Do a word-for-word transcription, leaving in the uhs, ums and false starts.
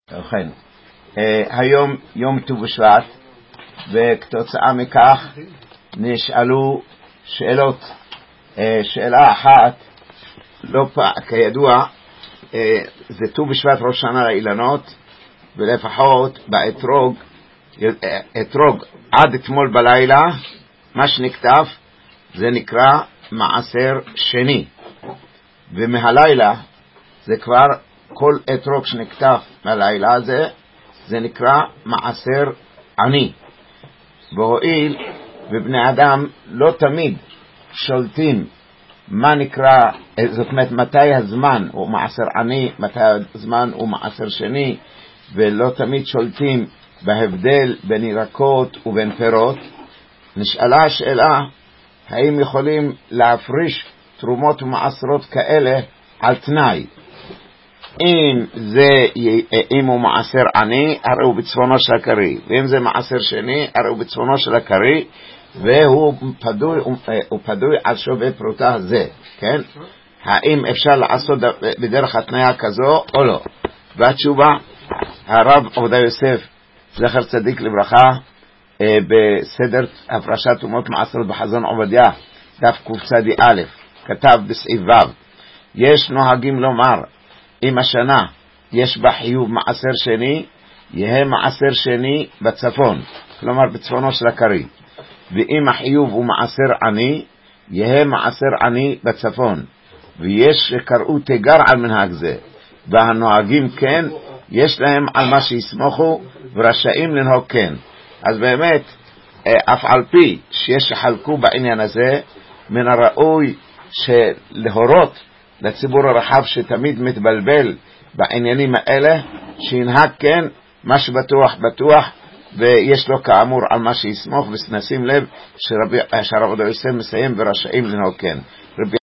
ובכן, היום יום ט"ו בשבט, וכתוצאה מכך נשאלו שאלות. שאלה אחת, לא פעם, כידוע, זה ט"ו בשבט ראש שנה לאילנות, ולפחות באתרוג, אתרוג עד אתמול בלילה, מה שנכתב זה נקרא מעשר שני, ומהלילה זה כבר כל אתרוג שנכתב מהלילה הזה זה נקרא מעשר עני. והואיל ובני אדם לא תמיד שולטים מה נקרא, זאת אומרת מתי הזמן הוא מעשר עני, מתי הזמן הוא מעשר שני, ולא תמיד שולטים בהבדל בין ירקות ובין פירות, נשאלה השאלה האם יכולים להפריש תרומות ומעשרות כאלה על תנאי. אם זה אם הוא מעשר עני, הרי הוא בצפונו של הקרי, ואם זה מעשר שני, הרי הוא בצפונו של הקרי, והוא פדוי, הוא פדוי על שווי פרוטה הזה, כן? האם אפשר לעשות בדרך התניה כזו או לא? והתשובה, הרב עובדיה יוסף זכר צדיק לברכה, בסדר הפרשת תרומות מעשרות בחזון עובדיה דף קצ"א כתב בסעיף ו', יש נוהגים לומר אם השנה יש בה חיוב מעשר שני, יהיה מעשר שני בצפון, כלומר בצפונו של הקרי, ואם החיוב הוא מעשר עני, יהיה מעשר עני בצפון. ויש שקראו תיגר על מנהג זה, והנוהגים כן, יש להם על מה שיסמוכו ורשאים לנהוג כן. אז באמת, אף על פי שיש שחלקו בעניין הזה, מן הראוי שלהורות לציבור הרחב שתמיד מתבלבל בעניינים האלה, שינהג כן, מה שבטוח בטוח, ויש לו כאמור על מה שיסמוך, ונשים לב שהרב עובדיה יוסף מסיים ורשאים לנהוג כן.